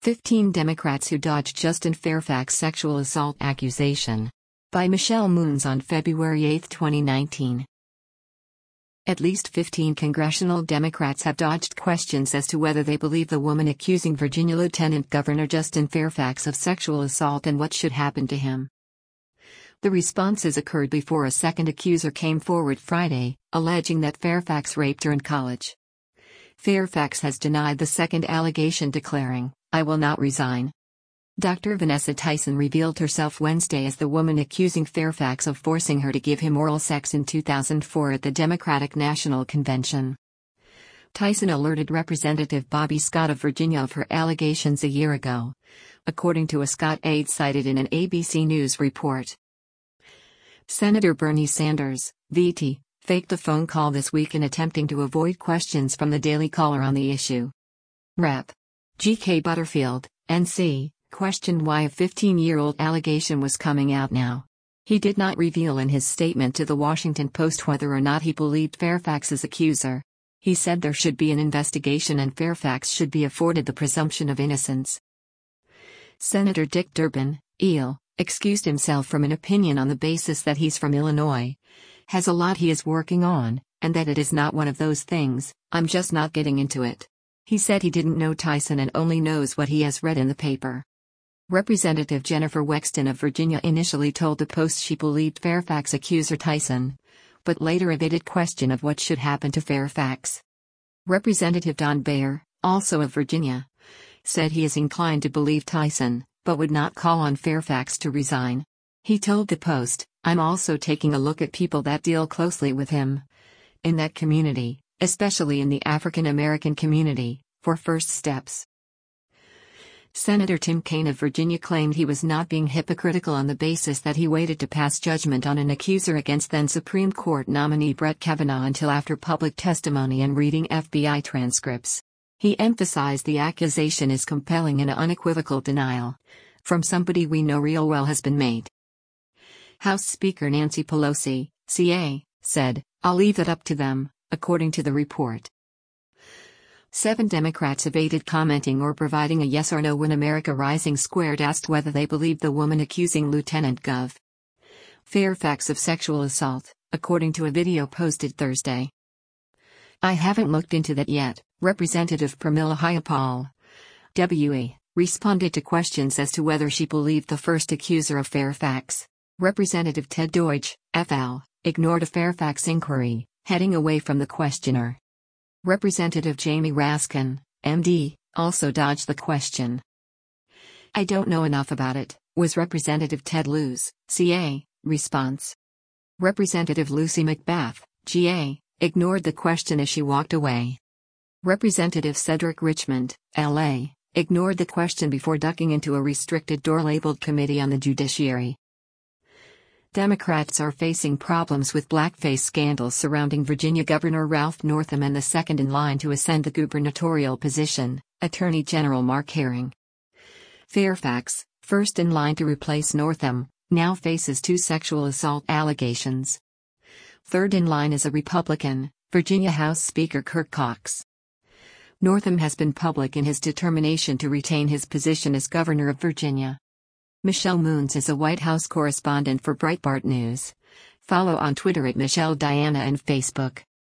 15 Democrats who dodged Justin Fairfax sexual assault accusation. By Michelle Moons on February 8, 2019. At least 15 congressional Democrats have dodged questions as to whether they believe the woman accusing Virginia Lieutenant Governor Justin Fairfax of sexual assault and what should happen to him. The responses occurred before a second accuser came forward Friday, alleging that Fairfax raped her in college. Fairfax has denied the second allegation, declaring, "I will not resign." Dr. Vanessa Tyson revealed herself Wednesday as the woman accusing Fairfax of forcing her to give him oral sex in 2004 at the Democratic National Convention. Tyson alerted Representative Bobby Scott of Virginia of her allegations a year ago, according to a Scott aide cited in an ABC News report. Senator Bernie Sanders, VT, faked a phone call this week in attempting to avoid questions from the Daily Caller on the issue. Rep. G.K. Butterfield, NC, questioned why a 15-year-old allegation was coming out now. He did not reveal in his statement to the Washington Post whether or not he believed Fairfax's accuser. He said there should be an investigation and Fairfax should be afforded the presumption of innocence. Senator Dick Durbin, EEL, excused himself from an opinion on the basis that he's from Illinois, has a lot he is working on, and that it is not one of those things, "I'm just not getting into it." He said he didn't know Tyson and only knows what he has read in the paper. Representative Jennifer Wexton of Virginia initially told the Post she believed Fairfax accuser Tyson, but later evaded question of what should happen to Fairfax. Representative Don Bayer, also of Virginia, said he is inclined to believe Tyson, but would not call on Fairfax to resign. He told the Post, "I'm also taking a look at people that deal closely with him in that community, especially in the African American community, for first steps." Senator Tim Kaine of Virginia claimed he was not being hypocritical on the basis that he waited to pass judgment on an accuser against then Supreme Court nominee Brett Kavanaugh until after public testimony and reading FBI transcripts. He emphasized the accusation is compelling and unequivocal denial from somebody we know real well has been made. House Speaker Nancy Pelosi, CA, said, "I'll leave it up to them," according to the report. 7 Democrats evaded commenting or providing a yes or no when America Rising Squared asked whether they believed the woman accusing Lieutenant Gov. Fairfax of sexual assault, according to a video posted Thursday. "I haven't looked into that yet," Representative Pramila Jayapal, WA, responded to questions as to whether she believed the first accuser of Fairfax. Representative Ted Deutsch, FL, ignored a Fairfax inquiry, heading away from the questioner. Representative Jamie Raskin, MD, also dodged the question. "I don't know enough about it," was Representative Ted Lieu's, CA, response. Representative Lucy McBath, GA, ignored the question as she walked away. Representative Cedric Richmond, LA, ignored the question before ducking into a restricted door labeled Committee on the Judiciary. Democrats are facing problems with blackface scandals surrounding Virginia Governor Ralph Northam and the second in line to ascend the gubernatorial position, Attorney General Mark Herring. Fairfax, first in line to replace Northam, now faces 2 sexual assault allegations. Third in line is a Republican, Virginia House Speaker Kirk Cox. Northam has been public in his determination to retain his position as governor of Virginia. Michelle Moons is a White House correspondent for Breitbart News. Follow on Twitter at Michelle Diana and Facebook.